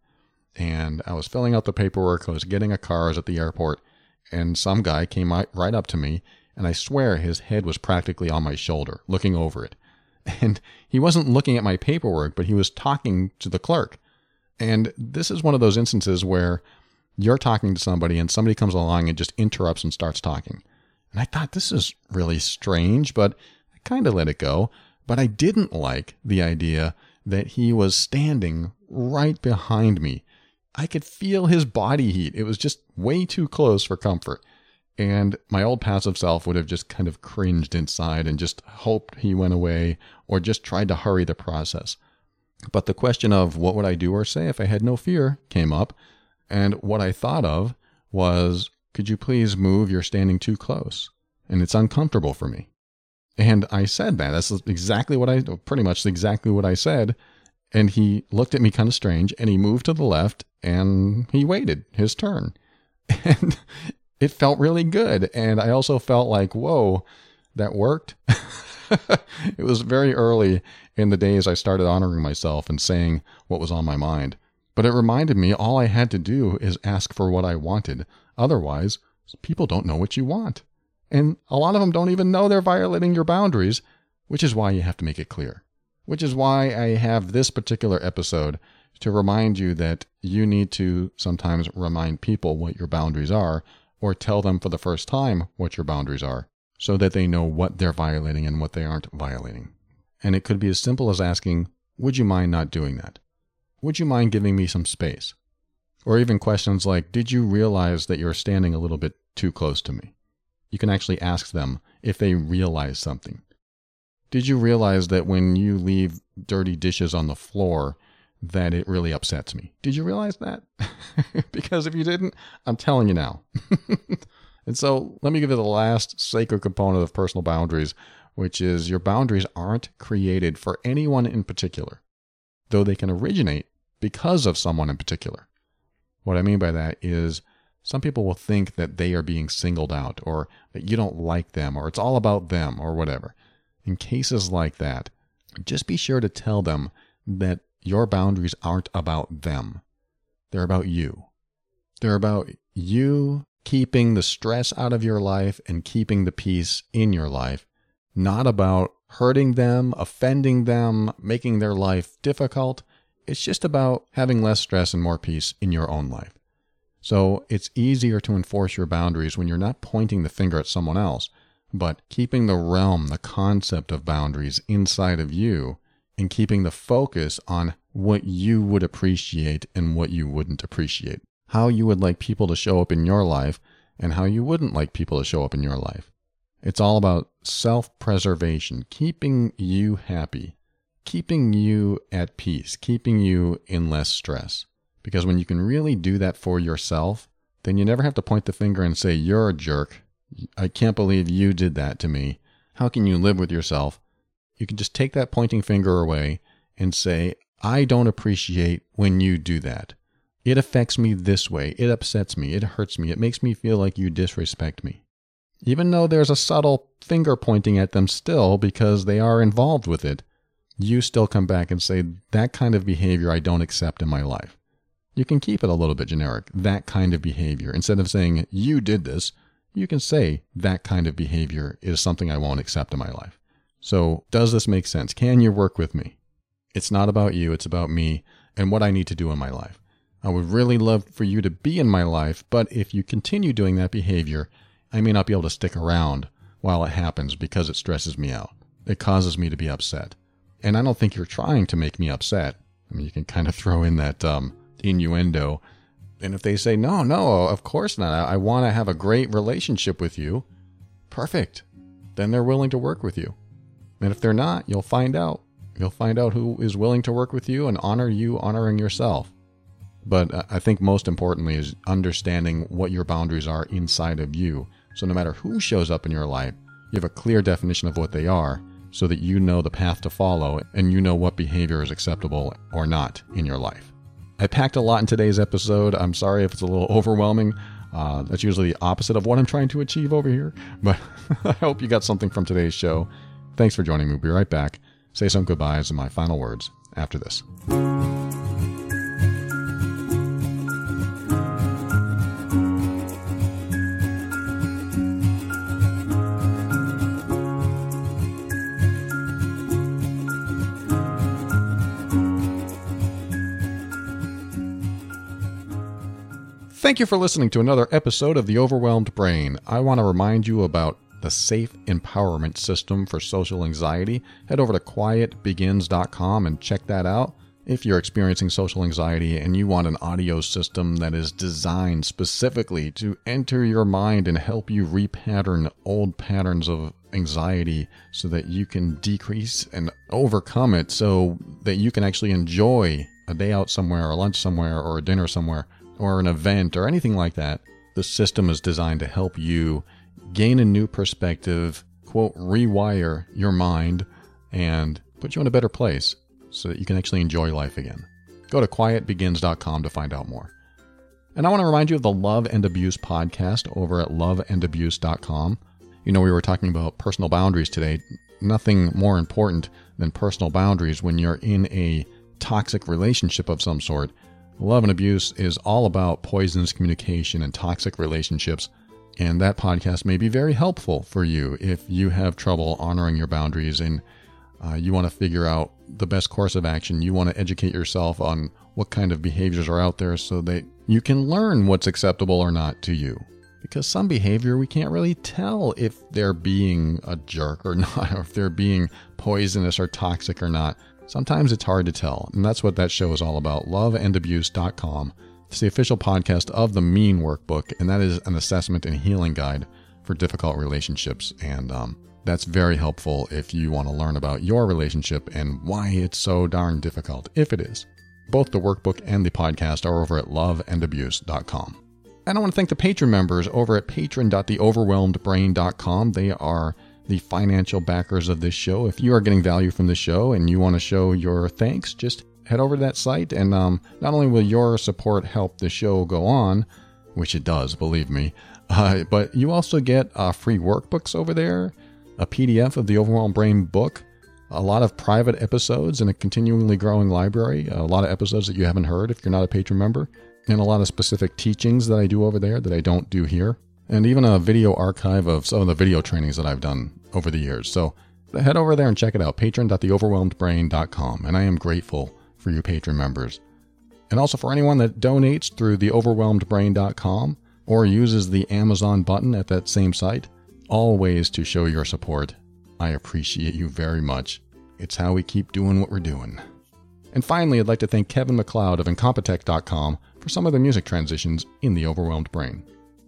And I was filling out the paperwork, I was getting a car, I was at the airport, and some guy came right up to me, and I swear his head was practically on my shoulder, looking over it. And he wasn't looking at my paperwork, but he was talking to the clerk. And this is one of those instances where you're talking to somebody and somebody comes along and just interrupts and starts talking. And I thought, this is really strange, but I kind of let it go. But I didn't like the idea that he was standing right behind me. I could feel his body heat. It was just way too close for comfort. And my old passive self would have just kind of cringed inside and just hoped he went away or just tried to hurry the process. But the question of what would I do or say if I had no fear came up. And what I thought of was, could you please move? You're standing too close. And it's uncomfortable for me. And I said that. That's pretty much exactly what I said. And he looked at me kind of strange and he moved to the left and he waited his turn. And it felt really good. And I also felt like, whoa, that worked. It was very early in the days I started honoring myself and saying what was on my mind. But it reminded me all I had to do is ask for what I wanted. Otherwise, people don't know what you want. And a lot of them don't even know they're violating your boundaries, which is why you have to make it clear. Which is why I have this particular episode to remind you that you need to sometimes remind people what your boundaries are, or tell them for the first time what your boundaries are, so that they know what they're violating and what they aren't violating. And it could be as simple as asking, would you mind not doing that? Would you mind giving me some space? Or even questions like, did you realize that you're standing a little bit too close to me? You can actually ask them if they realize something. Did you realize that when you leave dirty dishes on the floor, that it really upsets me? Did you realize that? Because if you didn't, I'm telling you now. And so let me give you the last sacred component of personal boundaries, which is your boundaries aren't created for anyone in particular, though they can originate because of someone in particular. What I mean by that is some people will think that they are being singled out, or that you don't like them, or it's all about them, or whatever. In cases like that, just be sure to tell them that your boundaries aren't about them. They're about you. They're about you keeping the stress out of your life and keeping the peace in your life, not about hurting them, offending them, making their life difficult. It's just about having less stress and more peace in your own life. So it's easier to enforce your boundaries when you're not pointing the finger at someone else, but keeping the realm, the concept of boundaries inside of you, and keeping the focus on what you would appreciate and what you wouldn't appreciate. How you would like people to show up in your life and how you wouldn't like people to show up in your life. It's all about self-preservation, keeping you happy, keeping you at peace, keeping you in less stress. Because when you can really do that for yourself, then you never have to point the finger and say, you're a jerk. I can't believe you did that to me. How can you live with yourself? You can just take that pointing finger away and say, I don't appreciate when you do that. It affects me this way. It upsets me. It hurts me. It makes me feel like you disrespect me. Even though there's a subtle finger pointing at them still because they are involved with it, you still come back and say, that kind of behavior I don't accept in my life. You can keep it a little bit generic, that kind of behavior. Instead of saying, you did this, you can say, that kind of behavior is something I won't accept in my life. So does this make sense? Can you work with me? It's not about you, it's about me and what I need to do in my life. I would really love for you to be in my life, but if you continue doing that behavior, I may not be able to stick around while it happens because it stresses me out. It causes me to be upset. And I don't think you're trying to make me upset. I mean, you can kind of throw in that innuendo. And if they say, no, of course not. I want to have a great relationship with you. Perfect. Then they're willing to work with you. And if they're not, you'll find out. You'll find out who is willing to work with you and honor you, honoring yourself. But I think most importantly is understanding what your boundaries are inside of you. So no matter who shows up in your life, you have a clear definition of what they are so that you know the path to follow and you know what behavior is acceptable or not in your life. I packed a lot in today's episode. I'm sorry if it's a little overwhelming. That's usually the opposite of what I'm trying to achieve over here. But I hope you got something from today's show. Thanks for joining me. We'll be right back. Say some goodbyes and my final words after this. Thank you for listening to another episode of The Overwhelmed Brain. I want to remind you about the Safe Empowerment System for Social Anxiety. Head over to quietbegins.com and check that out. If you're experiencing social anxiety and you want an audio system that is designed specifically to enter your mind and help you repattern old patterns of anxiety so that you can decrease and overcome it so that you can actually enjoy a day out somewhere or lunch somewhere or a dinner somewhere or an event or anything like that, the system is designed to help you gain a new perspective, quote, rewire your mind, and put you in a better place so that you can actually enjoy life again. Go to quietbegins.com to find out more. And I want to remind you of the Love and Abuse podcast over at loveandabuse.com. You know, we were talking about personal boundaries today. Nothing more important than personal boundaries when you're in a toxic relationship of some sort. Love and Abuse is all about poisonous communication and toxic relationships, and that podcast may be very helpful for you if you have trouble honoring your boundaries and you want to figure out the best course of action. You want to educate yourself on what kind of behaviors are out there so that you can learn what's acceptable or not to you. Because some behavior, we can't really tell if they're being a jerk or not, or if they're being poisonous or toxic or not. Sometimes it's hard to tell, and that's what that show is all about. loveandabuse.com. It's the official podcast of the Mean Workbook, and that is an assessment and healing guide for difficult relationships. And that's very helpful if you want to learn about your relationship and why it's so darn difficult, if it is. Both the workbook and the podcast are over at loveandabuse.com. And I want to thank the Patreon members over at patron.theoverwhelmedbrain.com. They are the financial backers of this show. If you are getting value from this show and you want to show your thanks, just head over to that site. And not only will your support help the show go on, which it does, believe me, but you also get free workbooks over there, a PDF of the Overwhelmed Brain book, a lot of private episodes in a continually growing library, a lot of episodes that you haven't heard if you're not a Patreon member, and a lot of specific teachings that I do over there that I don't do here, and even a video archive of some of the video trainings that I've done over the years. So head over there and check it out, patron.theoverwhelmedbrain.com, and I am grateful for you Patreon members. And also for anyone that donates through theoverwhelmedbrain.com or uses the Amazon button at that same site, all ways to show your support. I appreciate you very much. It's how we keep doing what we're doing. And finally, I'd like to thank Kevin MacLeod of Incompetech.com for some of the music transitions in The Overwhelmed Brain.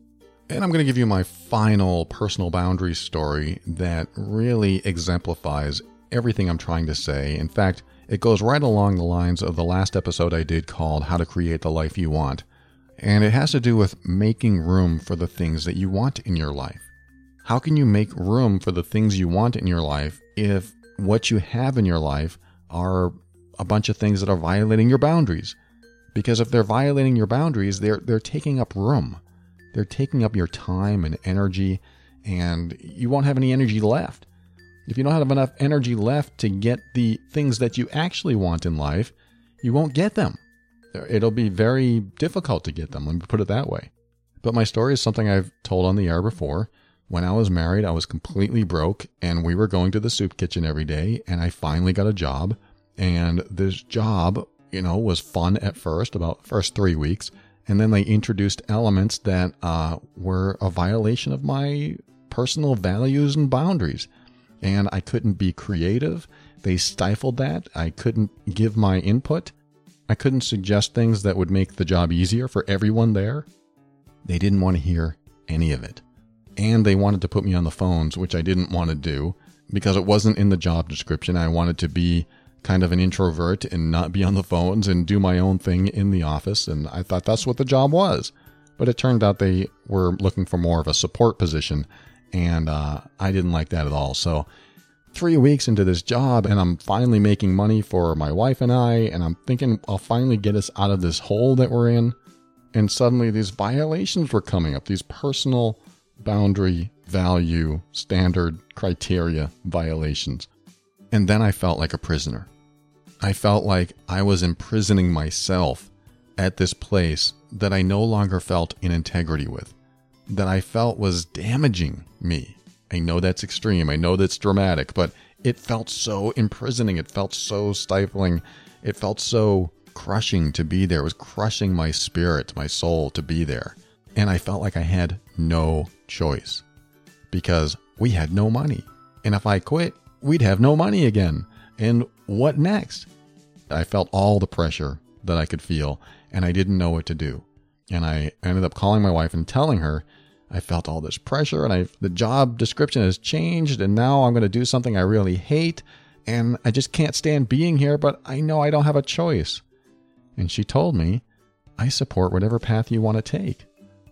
And I'm going to give you my final personal boundary story that really exemplifies everything I'm trying to say. In fact, it goes right along the lines of the last episode I did called How to Create the Life You Want. And it has to do with making room for the things that you want in your life. How can you make room for the things you want in your life if what you have in your life are a bunch of things that are violating your boundaries? Because if they're violating your boundaries, they're taking up room. They're taking up your time and energy, and you won't have any energy left. If you don't have enough energy left to get the things that you actually want in life, you won't get them. It'll be very difficult to get them, let me put it that way. But my story is something I've told on the air before. When I was married, I was completely broke, and we were going to the soup kitchen every day, and I finally got a job. And this job, was fun at first, about the first 3 weeks. And then they introduced elements that were a violation of my personal values and boundaries. And I couldn't be creative. They stifled that. I couldn't give my input. I couldn't suggest things that would make the job easier for everyone there. They didn't want to hear any of it. And they wanted to put me on the phones, which I didn't want to do because it wasn't in the job description. I wanted to be kind of an introvert and not be on the phones and do my own thing in the office. And I thought that's what the job was. But it turned out they were looking for more of a support position. And I didn't like that at all. So 3 weeks into this job, and I'm finally making money for my wife and I, and I'm thinking I'll finally get us out of this hole that we're in. And suddenly these violations were coming up, these personal boundary, value, standard, criteria violations. And then I felt like a prisoner. I felt like I was imprisoning myself at this place that I no longer felt in integrity with, that I felt was damaging me. I know that's extreme. I know that's dramatic, but it felt so imprisoning. It felt so stifling. It felt so crushing to be there. It was crushing my spirit, my soul to be there. And I felt like I had no choice because we had no money. And if I quit, we'd have no money again. And what next? I felt all the pressure that I could feel, and I didn't know what to do. And I ended up calling my wife and telling her I felt all this pressure, and the job description has changed, and now I'm going to do something I really hate, and I just can't stand being here, but I know I don't have a choice. And she told me, I support whatever path you want to take.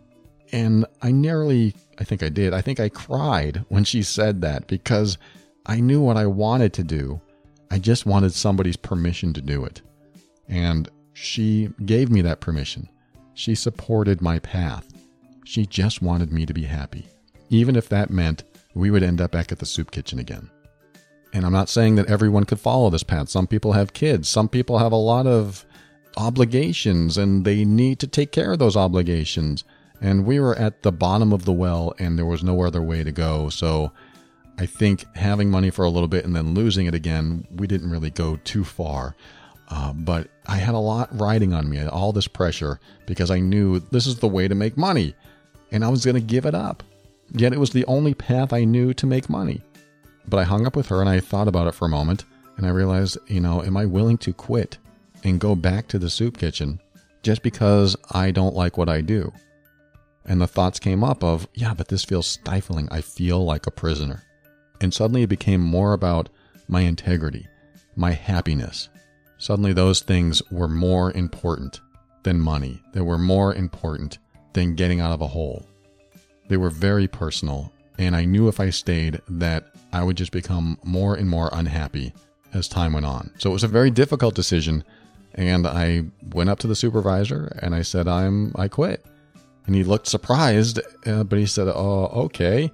And I think I cried when she said that because I knew what I wanted to do. I just wanted somebody's permission to do it. And she gave me that permission. She supported my path. She just wanted me to be happy, even if that meant we would end up back at the soup kitchen again. And I'm not saying that everyone could follow this path. Some people have kids. Some people have a lot of obligations and they need to take care of those obligations. And we were at the bottom of the well and there was no other way to go. So I think having money for a little bit and then losing it again, we didn't really go too far. But I had a lot riding on me, all this pressure, because I knew this is the way to make money. And I was going to give it up. Yet it was the only path I knew to make money. But I hung up with her and I thought about it for a moment. And I realized, am I willing to quit and go back to the soup kitchen just because I don't like what I do? And the thoughts came up of, yeah, but this feels stifling. I feel like a prisoner. And suddenly it became more about my integrity, my happiness. Suddenly those things were more important than money. They were more important than getting out of a hole. They were very personal, and I knew if I stayed that I would just become more and more unhappy as time went on. So it was a very difficult decision, and I went up to the supervisor and I said, I quit. And he looked surprised, but he said, oh, okay.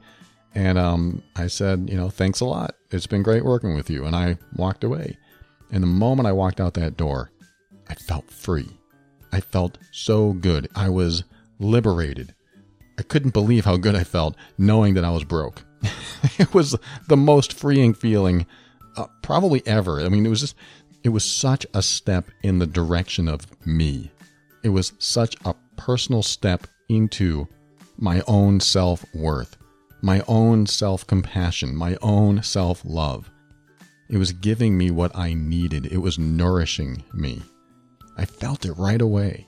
And I said, thanks a lot. It's been great working with you. And I walked away. And the moment I walked out that door, I felt free. I felt so good. I was liberated. I couldn't believe how good I felt knowing that I was broke. It was the most freeing feeling probably ever. I mean, it was such a step in the direction of me. It was such a personal step into my own self-worth, my own self-compassion, my own self-love. It was giving me what I needed. It was nourishing me. I felt it right away.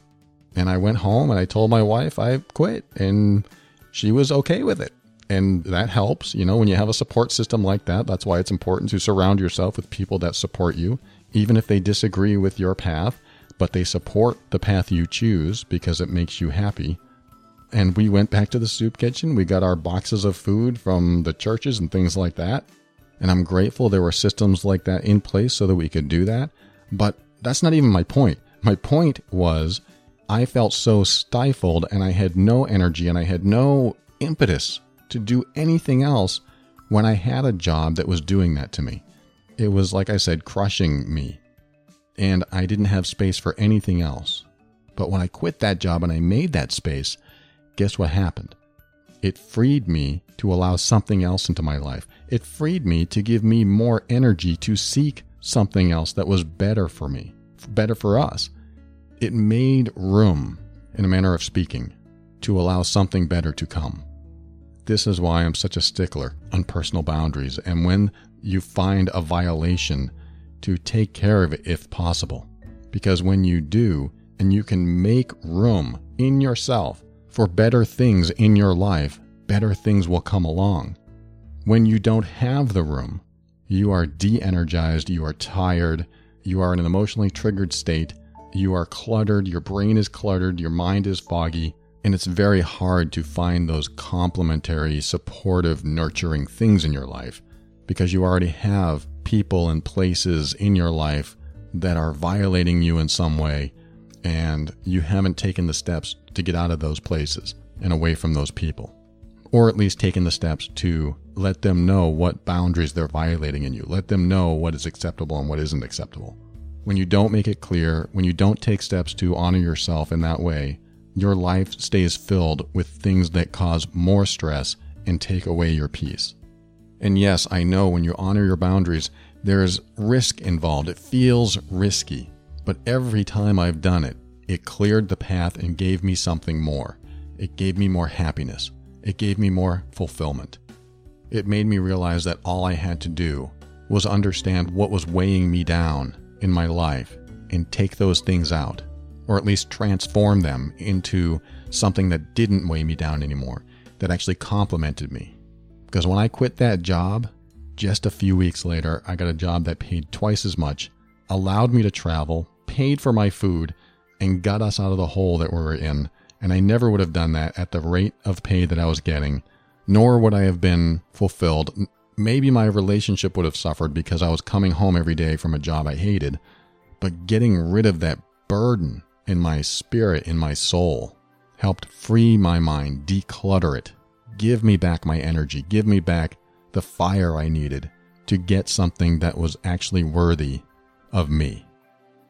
And I went home and I told my wife I quit, and she was okay with it. And that helps, when you have a support system like that. That's why it's important to surround yourself with people that support you, even if they disagree with your path, but they support the path you choose because it makes you happy. And we went back to the soup kitchen. We got our boxes of food from the churches and things like that. And I'm grateful there were systems like that in place so that we could do that. But that's not even my point. My point was I felt so stifled and I had no energy and I had no impetus to do anything else when I had a job that was doing that to me. It was, like I said, crushing me. And I didn't have space for anything else. But when I quit that job and I made that space, guess what happened? It freed me to allow something else into my life. It freed me to give me more energy to seek something else that was better for me, better for us. It made room, in a manner of speaking, to allow something better to come. This is why I'm such a stickler on personal boundaries, and when you find a violation, to take care of it if possible. Because when you do, and you can make room in yourself for better things in your life, better things will come along. When you don't have the room, you are de-energized, you are tired, you are in an emotionally triggered state, you are cluttered, your brain is cluttered, your mind is foggy, and it's very hard to find those complementary, supportive, nurturing things in your life because you already have people and places in your life that are violating you in some way, and you haven't taken the steps to get out of those places and away from those people. Or at least taken the steps to let them know what boundaries they're violating in you. Let them know what is acceptable and what isn't acceptable. When you don't make it clear, when you don't take steps to honor yourself in that way, your life stays filled with things that cause more stress and take away your peace. And yes, I know when you honor your boundaries, there's risk involved. It feels risky. But every time I've done it, it cleared the path and gave me something more. It gave me more happiness. It gave me more fulfillment. It made me realize that all I had to do was understand what was weighing me down in my life and take those things out, or at least transform them into something that didn't weigh me down anymore, that actually complemented me. Because when I quit that job, just a few weeks later, I got a job that paid twice as much, allowed me to travel, paid for my food, and got us out of the hole that we were in. And I never would have done that at the rate of pay that I was getting, nor would I have been fulfilled. Maybe my relationship would have suffered because I was coming home every day from a job I hated, but getting rid of that burden in my spirit, in my soul, helped free my mind, declutter it, give me back my energy, give me back the fire I needed to get something that was actually worthy of me.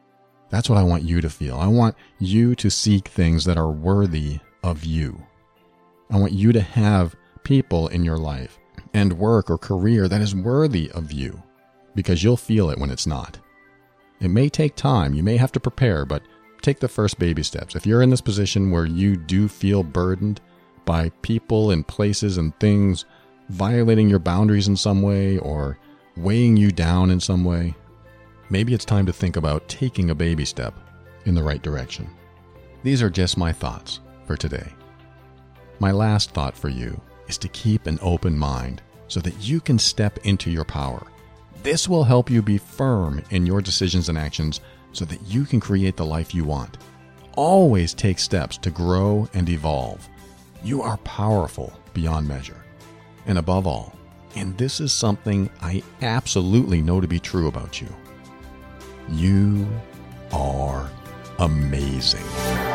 That's what I want you to feel. I want you to seek things that are worthy of you. I want you to have people in your life and work or career that is worthy of you, because you'll feel it when it's not. It may take time. You may have to prepare, but take the first baby steps. If you're in this position where you do feel burdened by people and places and things violating your boundaries in some way or weighing you down in some way, maybe it's time to think about taking a baby step in the right direction. These are just my thoughts for today. My last thought for you is to keep an open mind so that you can step into your power. This will help you be firm in your decisions and actions so that you can create the life you want. Always take steps to grow and evolve. You are powerful beyond measure. And above all, and this is something I absolutely know to be true about you, you are amazing.